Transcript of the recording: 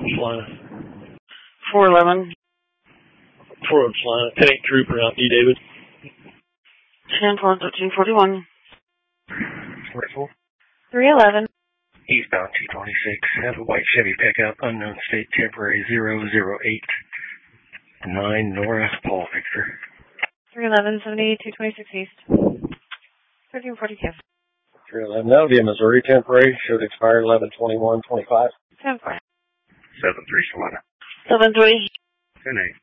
flying. 411. 4 flying. Tank Trooper out, D. David. 10-4-13-41. 44. 311. Eastbound 226. Have a white Chevy pickup, unknown state, temporary 008. 9 North, Paul Victor. 311, 226 East. 1342. 311 Elvia, Missouri, temporary, showed expired 11/21/25. 10-4. 7-3 Solana. 7-3. 10-8.